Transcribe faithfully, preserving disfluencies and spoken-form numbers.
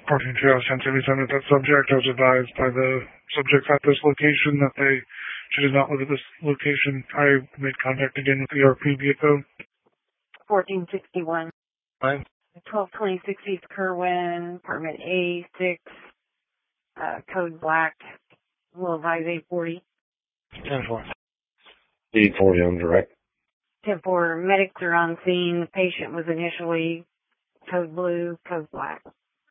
fourteen two, I was sent to be sent with that subject. I was advised by the subjects at this location that they she does not live at this location. I made contact again with the E R P via code. fourteen sixty-one. Fine. twelve twenty-six East Kerwin, apartment A six, uh, code black, will advise eight forty. ten four. eight forty on direct. ten four, medics are on scene. The patient was initially code blue, code black.